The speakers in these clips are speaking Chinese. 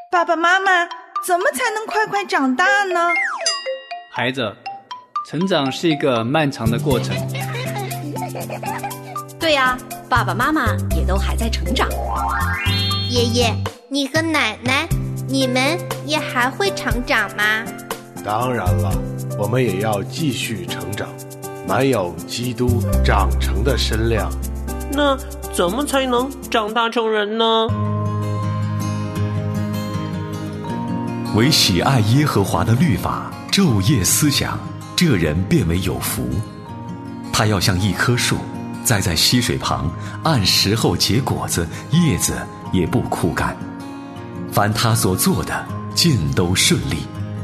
爸爸妈妈，怎么才能快快长大呢？ 孩子，成长是一个漫长的过程。 对呀，爸爸妈妈也都还在成长。 爷爷，你和奶奶，你们也还会成长吗？ 当然了，我们也要继续成长，满有基督长成的身量。 那怎么才能长大成人呢？ 唯喜爱耶和华的律法，昼夜思想，这人便为有福。他要像一棵树，栽在溪水旁，按时候结果子，叶子也不枯干。凡他所做的，尽都顺利。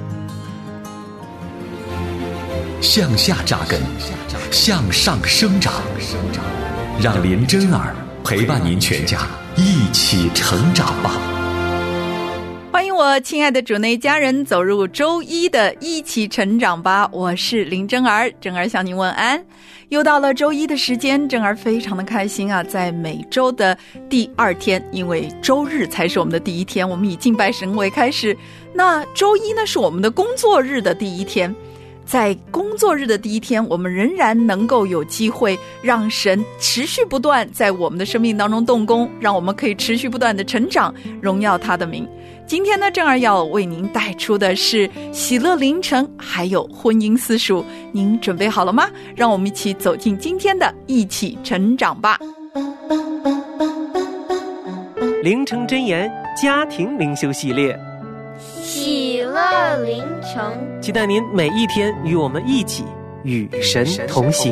向下扎根，向上生长。让林真儿陪伴您全家一起成长吧。 欢迎我亲爱的主内家人走入周一的一起成长吧，我是林真儿，真儿向您问安。又到了周一的时间，真儿非常的开心啊，在每周的第二天，因为周日才是我们的第一天，我们以敬拜神为开始，那周一呢是我们的工作日的第一天。在工作日的第一天，我们仍然能够有机会让神持续不断在我们的生命当中动工，让我们可以持续不断的成长，荣耀他的名。今天呢，正儿要为您带出的是喜乐凌晨，还有婚姻私塾，您准备好了吗？让我们一起走进今天的一起成长吧。 凌晨箴言家庭灵修系列， 喜乐凌晨， 期待您每一天与我们一起与神同行。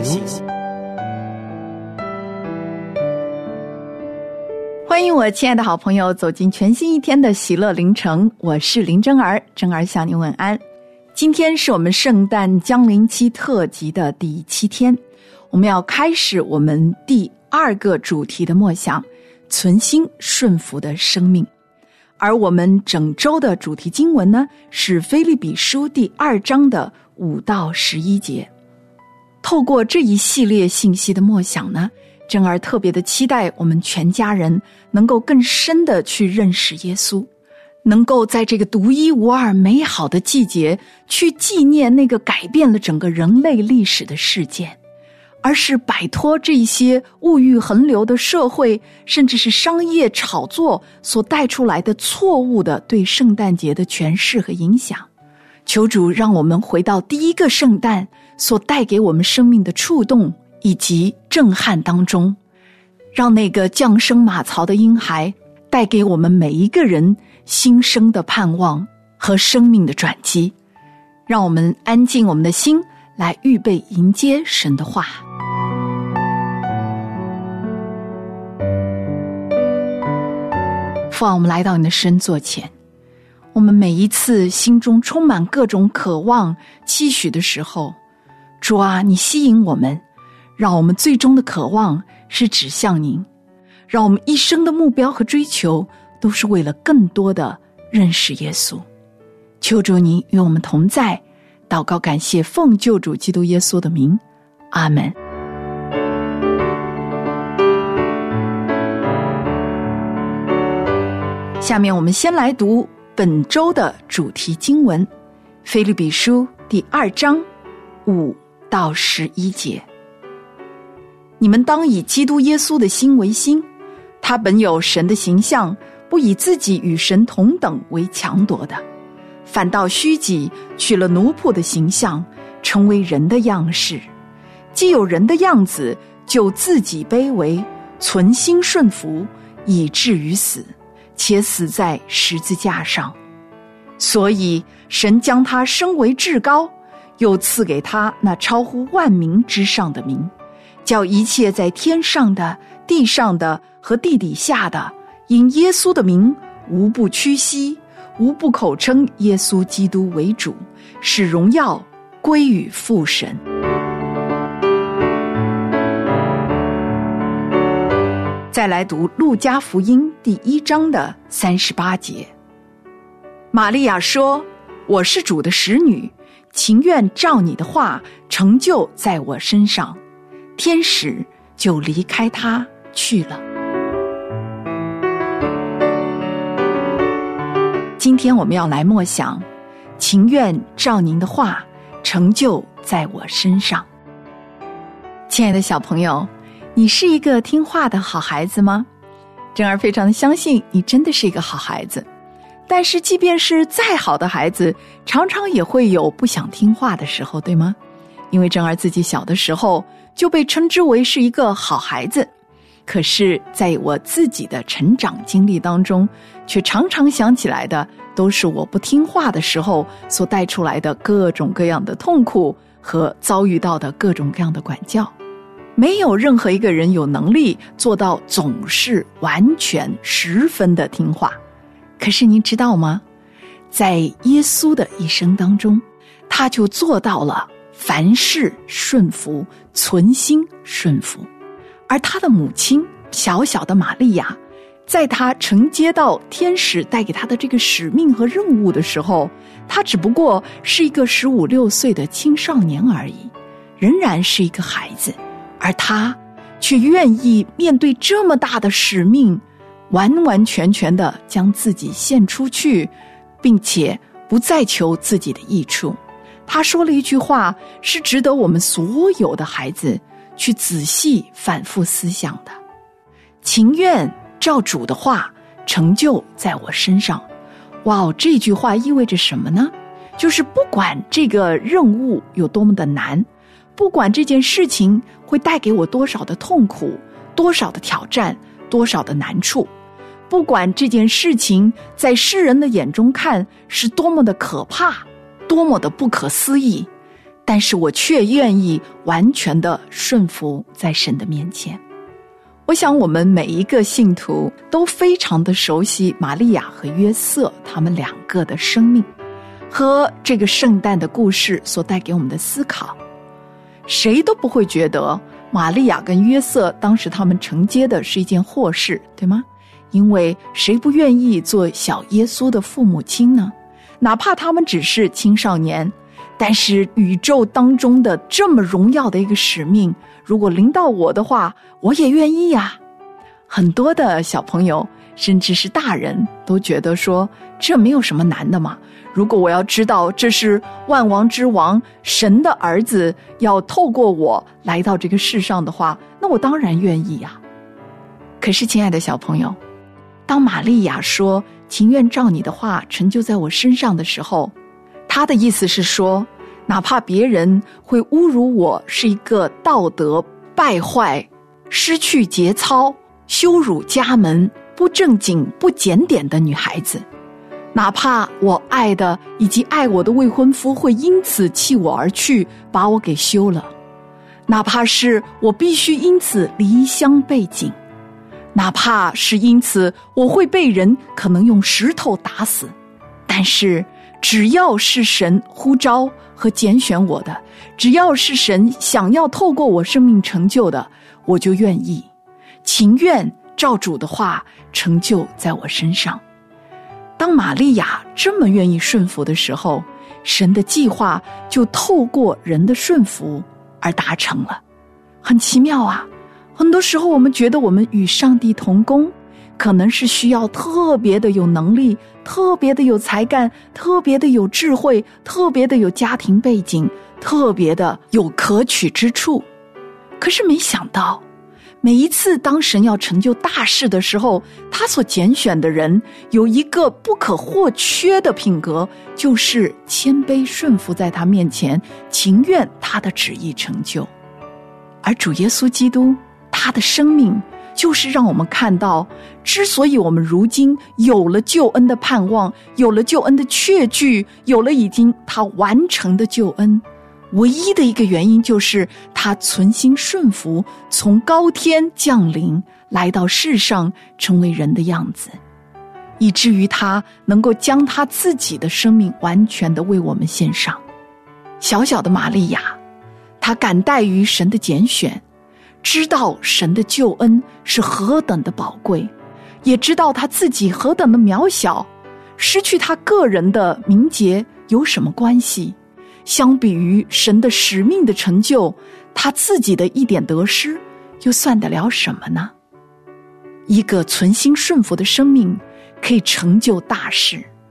欢迎我亲爱的好朋友走进全新一天的喜乐凌晨，我是林真儿，真儿向您问安。今天是我们圣诞降临期特辑的第7天，我们要开始我们第2个主题的默想，存心顺服的生命。而我们整周的主题经文呢，是腓立比书第2章的5到11节。透过这一系列信息的默想呢，真儿特别的期待我们全家人能够更深的去认识耶稣，能够在这个独一无二美好的季节去纪念那个改变了整个人类历史的事件，而是摆脱这些物欲横流的社会，甚至是商业炒作所带出来的错误的对圣诞节的诠释和影响。求主让我们回到第一个圣诞所带给我们生命的触动以及震撼当中，让那个降生马槽的婴孩带给我们每一个人新生的盼望和生命的转机。让我们安静我们的心，来预备迎接神的话。父啊，我们来到你的圣座前，我们每一次心中充满各种渴望期许的时候，主啊，你吸引我们，让我们最终的渴望是指向您，让我们一生的目标和追求都是为了更多的认识耶稣。求主您与我们同在，祷告感谢奉救主基督耶稣的名，阿们。下面我们先来读本周的主题经文，腓立比书第2章5到11节。你们当以基督耶稣的心为心，他本有神的形象，不以自己与神同等为强夺的，反倒虚己，取了奴仆的形象，成为人的样式。既有人的样子，就自己卑微，存心顺服，以至于死，且死在十字架上。所以神将他升为至高，又赐给他那超乎万名之上的名，叫一切在天上的、地上的和地底下的，因耶稣的名，无不屈膝，无不口称耶稣基督为主，使荣耀归于父神。再来读路加福音第1章的38节。玛利亚说，我是主的使女，情愿照你的话成就在我身上。天使就离开他去了。 今天我们要来默想，情愿照您的话成就在我身上。亲爱的小朋友，你是一个听话的好孩子吗？珍儿非常的相信你真的是一个好孩子。但是即便是再好的孩子，常常也会有不想听话的时候，对吗？因为珍儿自己小的时候就被称之为是一个好孩子，可是在我自己的成长经历当中，却常常想起来的都是我不听话的时候所带出来的各种各样的痛苦和遭遇到的各种各样的管教。没有任何一个人有能力做到总是完全十分的听话。可是您知道吗？在耶稣的一生当中，他就做到了凡事顺服，存心顺服。而他的母亲小小的玛利亚，在他承接到天使带给他的这个使命和任务的时候，他只不过是一个15、16岁的青少年而已，仍然是一个孩子，而他却愿意面对这么大的使命，完完全全的将自己献出去，并且不再求自己的益处。他说了一句话，是值得我们所有的孩子去仔细反复思想的：情愿照主的话成就在我身上。哇，这句话意味着什么呢？就是不管这个任务有多么的难，不管这件事情会带给我多少的痛苦，多少的挑战，多少的难处，不管这件事情在世人的眼中看是多么的可怕，多么的不可思议，但是我却愿意完全的顺服在神的面前。我想我们每一个信徒都非常的熟悉玛利亚和约瑟他们两个的生命和这个圣诞的故事所带给我们的思考。谁都不会觉得玛利亚跟约瑟当时他们承接的是一件祸事，对吗？因为谁不愿意做小耶稣的父母亲呢？哪怕他们只是青少年，但是宇宙当中的这么荣耀的一个使命，如果临到我的话，我也愿意呀。很多的小朋友甚至是大人都觉得说，这没有什么难的嘛，如果我要知道这是万王之王神的儿子要透过我来到这个世上的话，那我当然愿意呀。可是亲爱的小朋友，当玛利亚说情愿照你的话成就在我身上的时候，她的意思是说，哪怕别人会侮辱我是一个道德败坏、失去节操、羞辱家门、不正经不检点的女孩子，哪怕我爱的以及爱我的未婚夫会因此弃我而去，把我给休了，哪怕是我必须因此离乡背井，哪怕是因此我会被人可能用石头打死，但是只要是神呼召和拣选我的，只要是神想要透过我生命成就的，我就愿意，情愿照主的话成就在我身上。当玛利亚这么愿意顺服的时候，神的计划就透过人的顺服而达成了。很奇妙啊！很多时候我们觉得我们与上帝同工，可能是需要特别的有能力，特别的有才干，特别的有智慧，特别的有家庭背景，特别的有可取之处。可是没想到，每一次当神要成就大事的时候，他所拣选的人有一个不可或缺的品格，就是谦卑顺服在他面前，情愿他的旨意成就。而主耶稣基督，他的生命就是让我们看到，之所以我们如今有了救恩的盼望，有了救恩的确据，有了已经他完成的救恩，唯一的一个原因就是他存心顺服，从高天降临来到世上，成为人的样子，以至于他能够将他自己的生命完全的为我们献上。小小的玛利亚，他感戴于神的拣选，知道神的救恩是何等的宝贵，也知道他自己何等的渺小，失去他个人的名节有什么关系？相比于神的使命的成就，他自己的一点得失又算得了什么呢？一个存心顺服的生命可以成就大事，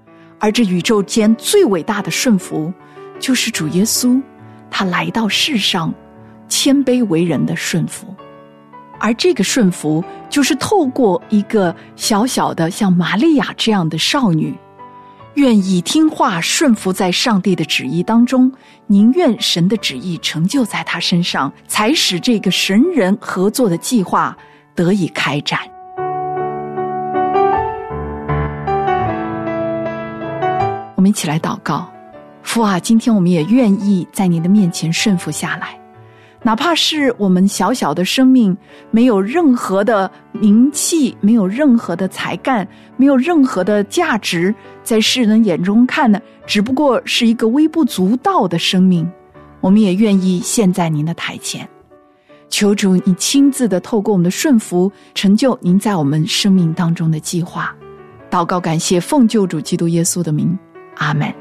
而这宇宙间最伟大的顺服，就是主耶稣他来到世上谦卑为人的顺服。而这个顺服就是透过一个小小的像玛利亚这样的少女，愿意听话顺服在上帝的旨意当中，宁愿神的旨意成就在她身上，才使这个神人合作的计划得以开展。我们一起来祷告。父啊，今天我们也愿意在你的面前顺服下来，哪怕是我们小小的生命，没有任何的名气，没有任何的才干，没有任何的价值，在世人眼中看呢，只不过是一个微不足道的生命，我们也愿意献在您的台前。求主你亲自的透过我们的顺服，成就您在我们生命当中的计划。祷告感谢，奉救主基督耶稣的名，阿们。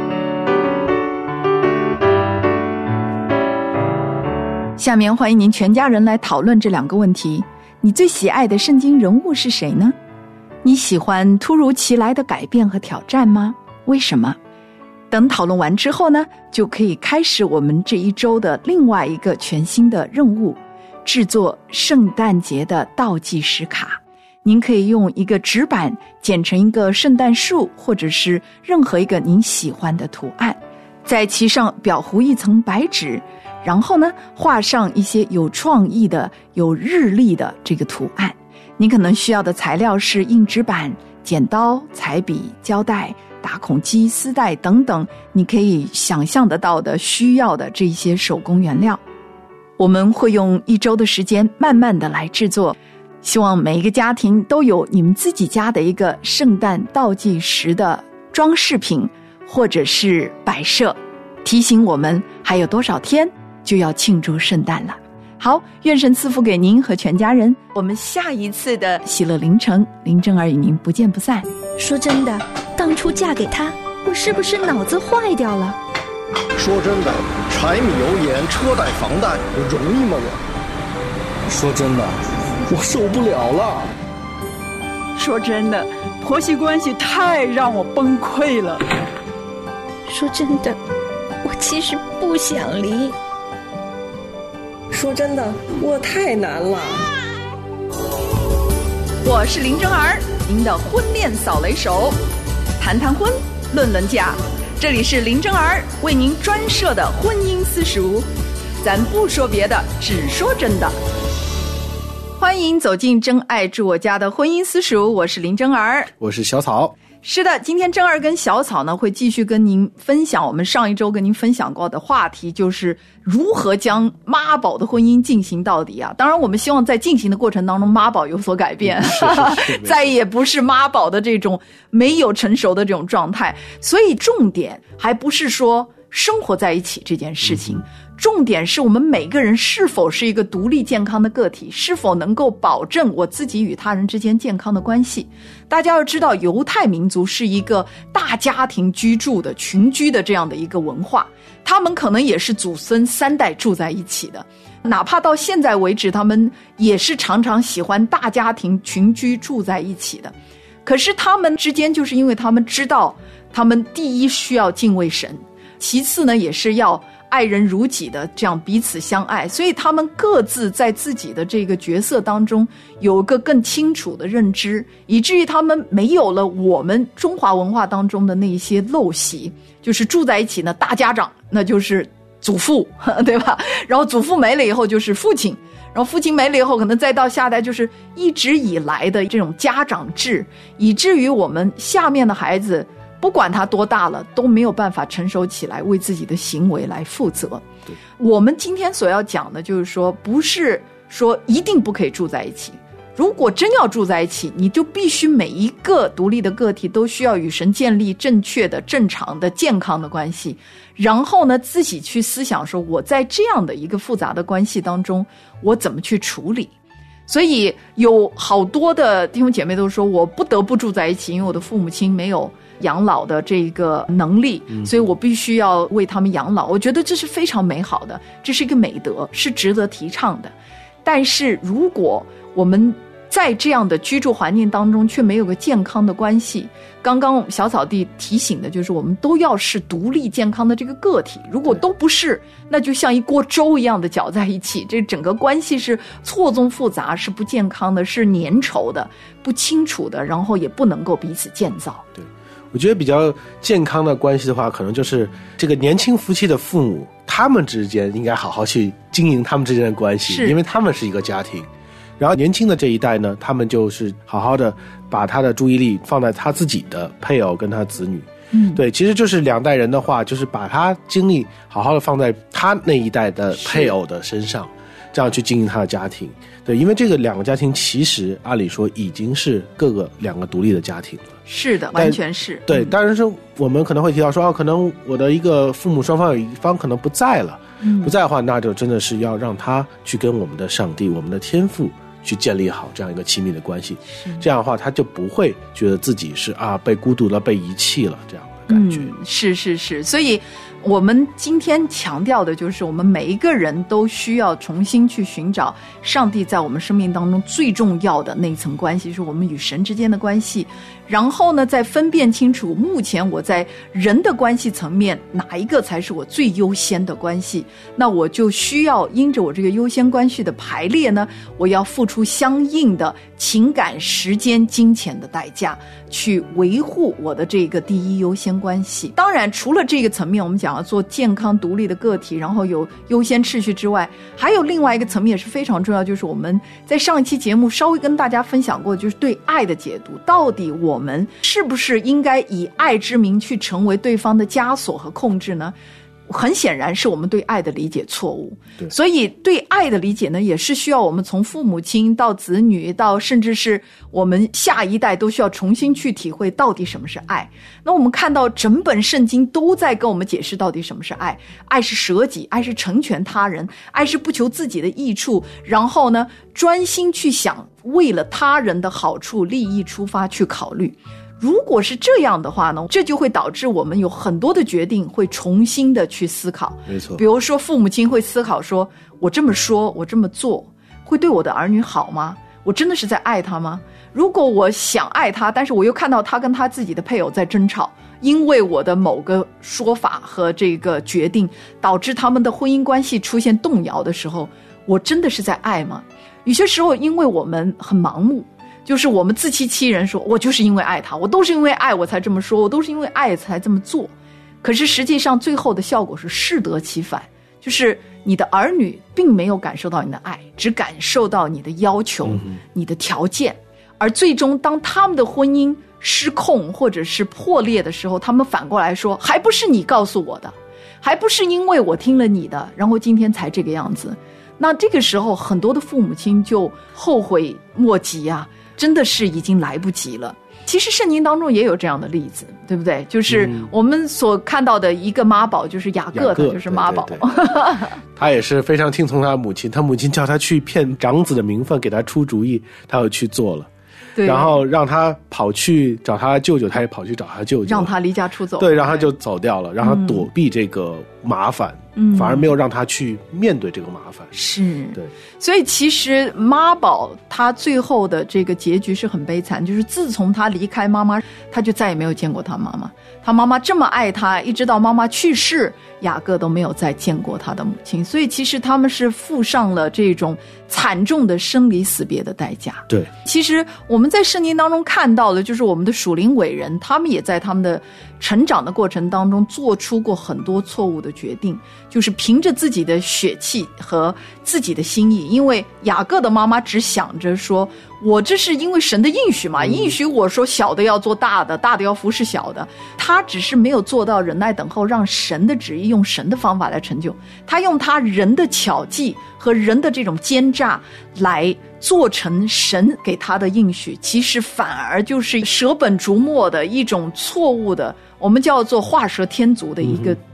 下面欢迎您全家人来讨论这2个问题。你最喜爱的圣经人物是谁呢？你喜欢突如其来的改变和挑战吗？为什么？等讨论完之后呢，就可以开始我们这一周的另外一个全新的任务，制作圣诞节的倒计时卡。您可以用一个纸板剪成一个圣诞树，或者是任何一个您喜欢的图案，在其上裱糊一层白纸，然后呢，画上一些有创意的、有日历的这个图案。你可能需要的材料是硬纸板、剪刀、彩笔、胶带、打孔机、丝带等等，你可以想象得到的需要的这些手工原料。我们会用1周的时间慢慢的来制作，希望每一个家庭都有你们自己家的一个圣诞倒计时的装饰品或者是摆设，提醒我们还有多少天就要庆祝圣诞了。好，愿神赐福给您和全家人。我们下一次的喜乐凌晨，林正儿与您不见不散。 说真的，当初嫁给他，我是不是脑子坏掉了？ 说真的，柴米油盐车贷房贷，我容易吗我？说真的，我受不了了。 说真的，婆媳关系太让我崩溃了。 说真的，我其实不想离。 说真的，我太难了。 我是林正儿，您的婚恋扫雷手，谈谈婚，论论嫁，这里是林正儿为您专设的婚姻私塾，咱不说别的，只说真的。欢迎走进真爱住我家的婚姻私塾，我是林正儿， 我是小草。 是的，今天正儿跟小草呢会继续跟您分享我们上一周跟您分享过的话题，就是如何将妈宝的婚姻进行到底啊。当然我们希望在进行的过程当中妈宝有所改变，再也不是妈宝的这种没有成熟的这种状态。所以重点还不是说生活在一起这件事情，重点是我们每个人是否是一个独立健康的个体，是否能够保证我自己与他人之间健康的关系。大家要知道，犹太民族是一个大家庭居住的群居的这样的一个文化，他们可能也是祖孙3代住在一起的，哪怕到现在为止他们也是常常喜欢大家庭群居住在一起的。可是他们之间就是因为他们知道他们第一需要敬畏神，其次呢也是要爱人如己的这样彼此相爱，所以他们各自在自己的这个角色当中有一个更清楚的认知，以至于他们没有了我们中华文化当中的那些陋习，就是住在一起呢，大家长那就是祖父，对吧？然后祖父没了以后就是父亲，然后父亲没了以后可能再到下代，就是一直以来的这种家长制，以至于我们下面的孩子不管他多大了都没有办法成熟起来为自己的行为来负责。我们今天所要讲的就是说，不是说一定不可以住在一起，如果真要住在一起，你就必须每一个独立的个体都需要与神建立正确的、正常的、健康的关系，然后呢自己去思想说，我在这样的一个复杂的关系当中我怎么去处理。所以有好多的弟兄姐妹都说，我不得不住在一起，因为我的父母亲没有养老的这个能力，所以我必须要为他们养老。我觉得这是非常美好的，这是一个美德，是值得提倡的。但是如果我们在这样的居住环境当中却没有个健康的关系。刚刚小草地提醒的就是我们都要是独立健康的这个个体，如果都不是，那就像一锅粥一样的搅在一起，这整个关系是错综复杂，是不健康的，是粘稠的，不清楚的，然后也不能够彼此建造。 对，我觉得比较健康的关系的话，可能就是这个年轻夫妻的父母，他们之间应该好好去经营他们之间的关系，因为他们是一个家庭。然后年轻的这一代呢，他们就是好好的把他的注意力放在他自己的配偶跟他子女。对，其实就是两代人的话，就是把他精力好好的放在他那一代的配偶的身上，这样去经营他的家庭。对，因为这个两个家庭其实按理说已经是两个独立的家庭了。 是的，完全是。 对，当然是我们可能会提到说，可能我的一个父母双方有一方可能不在了，不在的话，那就真的是要让他去跟我们的上帝、我们的天父去建立好这样一个亲密的关系，这样的话他就不会觉得自己是被孤独了、被遗弃了这样的感觉。 是，所以我们今天强调的就是我们每一个人都需要重新去寻找上帝在我们生命当中最重要的那一层关系，是我们与神之间的关系，然后呢再分辨清楚目前我在人的关系层面哪一个才是我最优先的关系，那我就需要因着我这个优先关系的排列呢，我要付出相应的情感、时间、金钱的代价去维护我的这个第一优先关系。当然除了这个层面我们讲要做健康独立的个体，然后有优先秩序之外，还有另外一个层面也是非常重要，就是我们在上一期节目稍微跟大家分享过，就是对爱的解读，到底我们是不是应该以爱之名去成为对方的枷锁和控制呢？很显然是我们对爱的理解错误，所以对爱的理解呢，也是需要我们从父母亲到子女到甚至是我们下一代都需要重新去体会到底什么是爱。那我们看到整本圣经都在跟我们解释到底什么是爱，爱是舍己，爱是成全他人，爱是不求自己的益处，然后呢专心去想为了他人的好处利益出发去考虑。如果是这样的话呢，这就会导致我们有很多的决定会重新的去思考。 没错， 比如说父母亲会思考说，我这么说，我这么做，会对我的儿女好吗？我真的是在爱他吗？如果我想爱他，但是我又看到他跟他自己的配偶在争吵，因为我的某个说法和这个决定导致他们的婚姻关系出现动摇的时候，我真的是在爱吗？有些时候因为我们很盲目，就是我们自欺欺人，说我就是因为爱他，我都是因为爱我才这么说，我都是因为爱才这么做。可是实际上最后的效果是适得其反，就是你的儿女并没有感受到你的爱，只感受到你的要求、你的条件，而最终当他们的婚姻失控或者是破裂的时候，他们反过来说，还不是你告诉我的，还不是因为我听了你的，然后今天才这个样子。那这个时候很多的父母亲就后悔莫及啊，真的是已经来不及了。其实圣经当中也有这样的例子，对不对？就是我们所看到的一个妈宝，就是雅各，他就是妈宝。 他也是非常听从他母亲，他母亲叫他去骗长子的名分，给他出主意，他又去做了。然后让他跑去找他舅舅，他也跑去找他舅舅， 让他离家出走。 对，让他就走掉了，让他躲避这个麻烦，反而没有让他去面对这个麻烦。 是， 对。 所以其实妈宝他最后的这个结局是很悲惨，就是自从他离开妈妈，他就再也没有见过他妈妈。他妈妈这么爱他，一直到妈妈去世，雅各都没有再见过他的母亲。所以其实他们是付上了这种惨重的生离死别的代价。 对， 其实我们在圣经当中看到的，就是我们的属灵伟人，他们也在他们的成长的过程当中做出过很多错误的决定，就是凭着自己的血气和自己的心意。因为雅各的妈妈只想着说，我这是因为神的应许嘛，应许我说小的要做大的，大的要服侍小的。他只是没有做到忍耐等候，让神的旨意用神的方法来成就。他用他人的巧计和人的这种奸诈来做成神给他的应许，其实反而就是舍本逐末的一种错误的，我们叫做画蛇添足的一个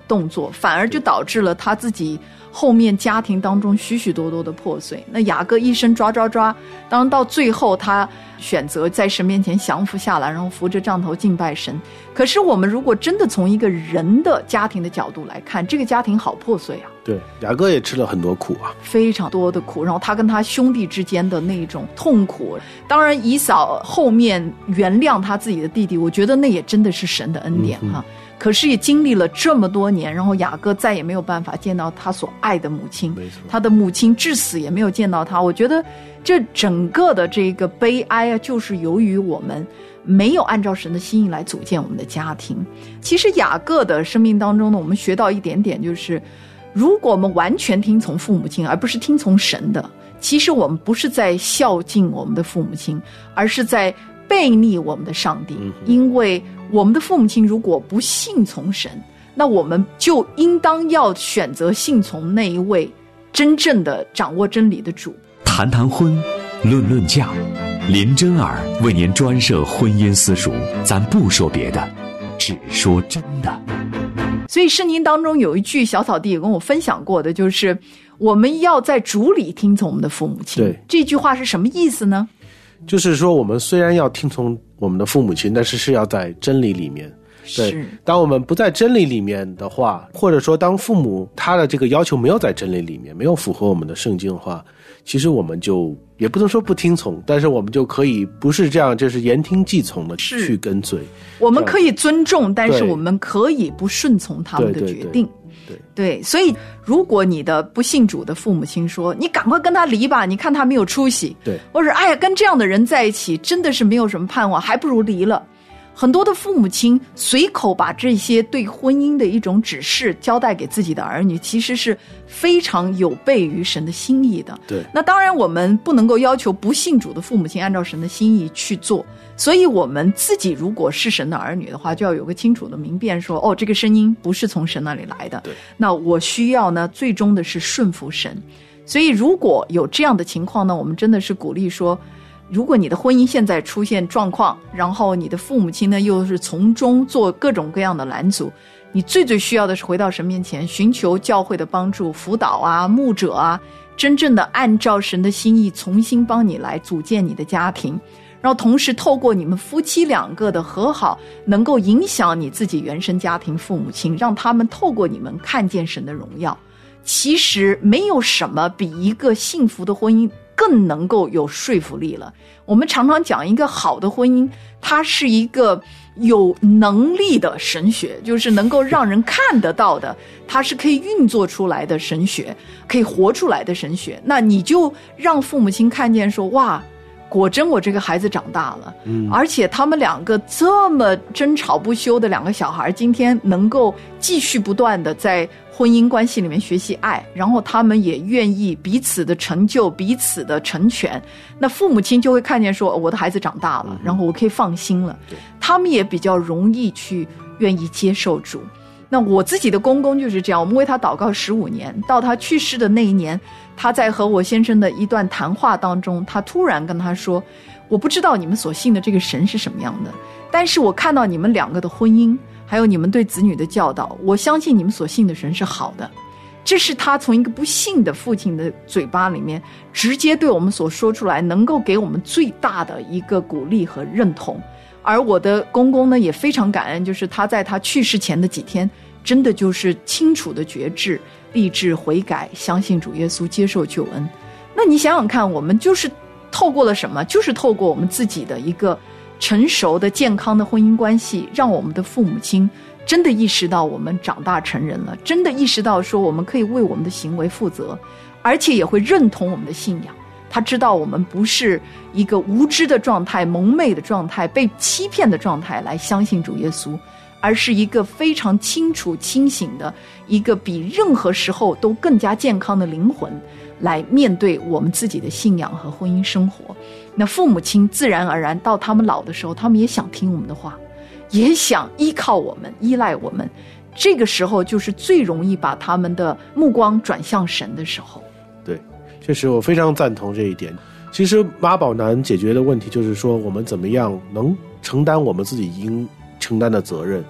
动作，反而就导致了他自己后面家庭当中许许多多的破碎。那雅各一生抓，当然到最后他选择在神面前降服下来，然后扶着杖头敬拜神。可是我们如果真的从一个人的家庭的角度来看，这个家庭好破碎啊。 对，雅各也吃了很多苦啊， 非常多的苦，然后他跟他兄弟之间的那种痛苦。当然以扫后面原谅他自己的弟弟，我觉得那也真的是神的恩典哈。可是也经历了这么多年，然后雅各再也没有办法见到他所爱的母亲，他的母亲至死也没有见到他。我觉得这整个的这个悲哀啊，就是由于我们没有按照神的心意来组建我们的家庭。其实雅各的生命当中呢，我们学到一点点，就是如果我们完全听从父母亲而不是听从神的，其实我们不是在孝敬我们的父母亲，而是在背逆我们的上帝。因为我们的父母亲如果不信从神，那我们就应当要选择信从那一位真正的掌握真理的主。 谈谈婚，论论嫁，林真儿为您专设婚姻私塾，咱不说别的，只说真的。 所以圣经当中有一句小草地也跟我分享过的，就是我们要在主里听从我们的父母亲。 对， 这句话是什么意思呢？ 就是说我们虽然要听从我们的父母亲，但是要在真理里面。对，当我们不在真理里面的话，或者说当父母他的这个要求没有在真理里面，没有符合我们的圣经的话，其实我们就也不能说不听从，但是我们就可以不是这样，就是言听计从的去跟随。 我们可以尊重，但是我们可以不顺从他们的决定。对，所以如果你的不信主的父母亲说你赶快跟他离吧，你看他没有出息， 对， 或者哎呀跟这样的人在一起真的是没有什么盼望，还不如离了。很多的父母亲随口把这些对婚姻的一种指示交代给自己的儿女，其实是非常有悖于神的心意的。 对， 那当然我们不能够要求不信主的父母亲按照神的心意去做，所以我们自己如果是神的儿女的话，就要有个清楚的明辨，说哦，这个声音不是从神那里来的，那我需要呢最终的是顺服神。所以如果有这样的情况呢，我们真的是鼓励说，如果你的婚姻现在出现状况，然后你的父母亲呢又是从中做各种各样的拦阻，你最需要的是回到神面前，寻求教会的帮助，辅导啊，牧者啊，真正的按照神的心意重新帮你来组建你的家庭，然后同时透过你们夫妻两个的和好，能够影响你自己原生家庭父母亲，让他们透过你们看见神的荣耀。其实没有什么比一个幸福的婚姻更能够有说服力了。我们常常讲一个好的婚姻，它是一个有能力的神学，就是能够让人看得到的，它是可以运作出来的神学，可以活出来的神学。那你就让父母亲看见说，哇，果真我这个孩子长大了，而且他们两个这么争吵不休的两个小孩，今天能够继续不断的在婚姻关系里面学习爱，然后他们也愿意彼此的成就，彼此的成全，那父母亲就会看见说，我的孩子长大了，然后我可以放心了，他们也比较容易去愿意接受主。那我自己的公公就是这样，我们为他祷告15年，到他去世的那一年，他在和我先生的一段谈话当中，他突然跟他说，我不知道你们所信的这个神是什么样的，但是我看到你们两个的婚姻，还有你们对子女的教导，我相信你们所信的神是好的。这是他从一个不信的父亲的嘴巴里面直接对我们所说出来，能够给我们最大的一个鼓励和认同。而我的公公呢也非常感恩，就是他在他去世前的几天，真的就是清楚的觉知，立志悔改，相信主耶稣，接受救恩。那你想想看，我们就是透过了什么？就是透过我们自己的一个成熟的健康的婚姻关系，让我们的父母亲真的意识到我们长大成人了，真的意识到说我们可以为我们的行为负责，而且也会认同我们的信仰。他知道我们不是一个无知的状态，蒙昧的状态，被欺骗的状态来相信主耶稣，而是一个非常清楚清醒的一个比任何时候都更加健康的灵魂来面对我们自己的信仰和婚姻生活。那父母亲自然而然到他们老的时候，他们也想听我们的话，也想依靠我们，依赖我们，这个时候就是最容易把他们的目光转向神的时候。 对，确实我非常赞同这一点。其实妈宝男解决的问题就是说，我们怎么样能承担我们自己应承担的责任。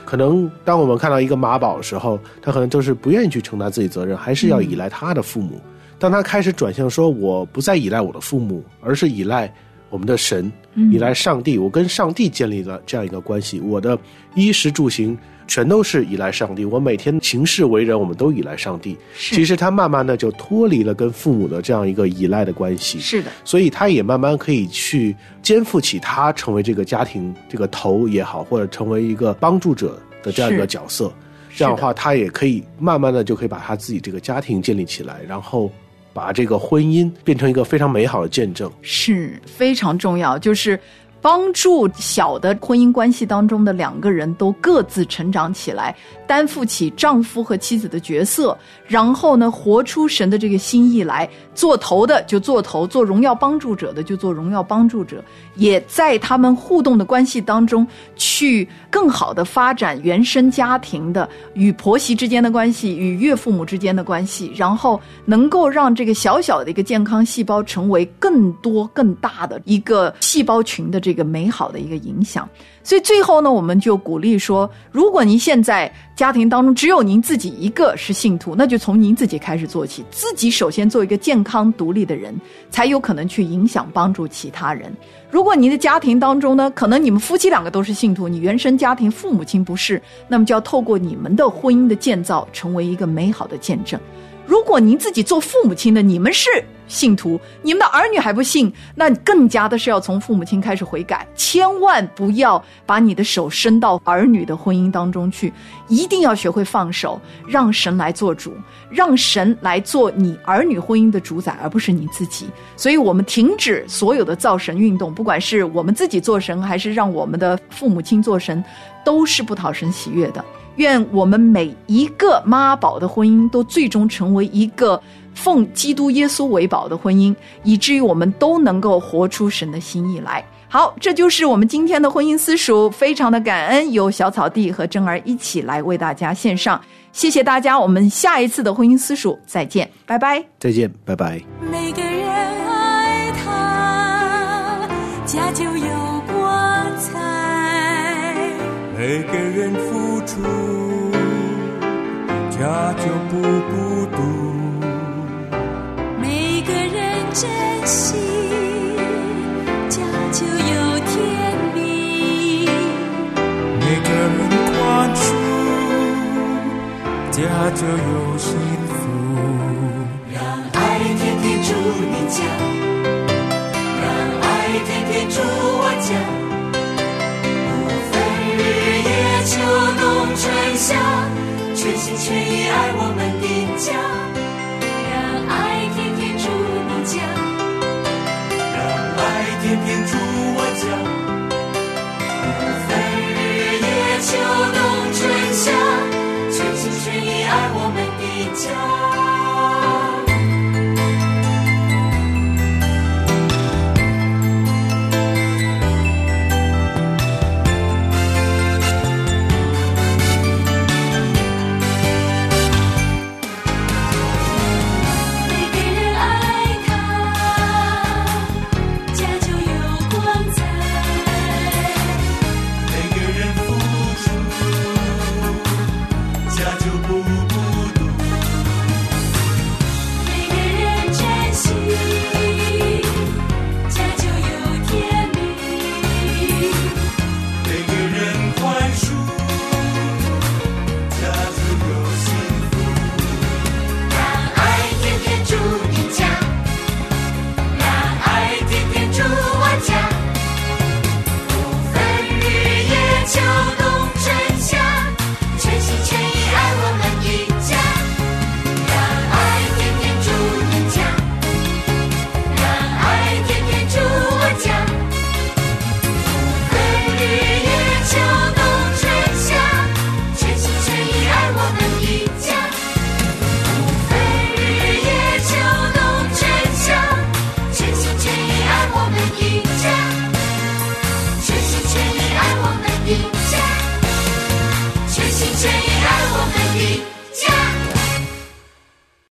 可能当我们看到一个妈宝的时候，他可能就是不愿意去承担自己责任，还是要依赖他的父母。当他开始转向说我不再依赖我的父母，而是依赖我们的神，依赖上帝，我跟上帝建立了这样一个关系，我的衣食住行全都是依赖上帝，我每天行事为人我们都依赖上帝。其实他慢慢的就脱离了跟父母的这样一个依赖的关系， 是的， 所以他也慢慢可以去肩负起他成为这个家庭这个头也好，或者成为一个帮助者的这样一个角色。这样的话他也可以慢慢的就可以把他自己这个家庭建立起来，然后把这个婚姻变成一个非常美好的见证。 是非常重要，就是帮助小的婚姻关系当中的两个人都各自成长起来，担负起丈夫和妻子的角色，然后呢活出神的这个心意来，做头的就做头，做荣耀帮助者的就做荣耀帮助者，也在他们互动的关系当中去更好的发展原生家庭的与婆媳之间的关系，与岳父母之间的关系，然后能够让这个小小的一个健康细胞成为更多更大的一个细胞群的这个美好的一个影响。所以最后呢，我们就鼓励说，如果您现在家庭当中只有您自己一个是信徒，那就从您自己开始做起，自己首先做一个健康独立的人，才有可能去影响帮助其他人。如果您的家庭当中呢，可能你们夫妻两个都是信徒，你原生家庭父母亲不是，那么就要透过你们的婚姻的建造，成为一个美好的见证。如果您自己做父母亲的，你们是信徒，你们的儿女还不信，那更加的是要从父母亲开始悔改，千万不要把你的手伸到儿女的婚姻当中去，一定要学会放手，让神来做主，让神来做你儿女婚姻的主宰，而不是你自己。所以我们停止所有的造神运动，不管是我们自己做神，还是让我们的父母亲做神，都是不讨神喜悦的。愿我们每一个妈宝的婚姻都最终成为一个奉基督耶稣为宝的婚姻，以至于我们都能够活出神的心意来。好，这就是我们今天的婚姻私塾，非常的感恩有小草地和珍儿一起来为大家献上，谢谢大家，我们下一次的婚姻私塾再见，拜拜。 再见，拜拜。 每个人爱他，家就有光彩， 每个人付出，家就不孤独， 每个人珍惜，家就有甜蜜， 每个人宽恕，家就有幸福。 让爱天天住你家，让爱天天住我家，不分日夜秋冬春夏，全心全意爱我们的家。让爱天天住你家， 让爱天天住我家， 不分日夜秋冬春夏，全心全意爱我们的家。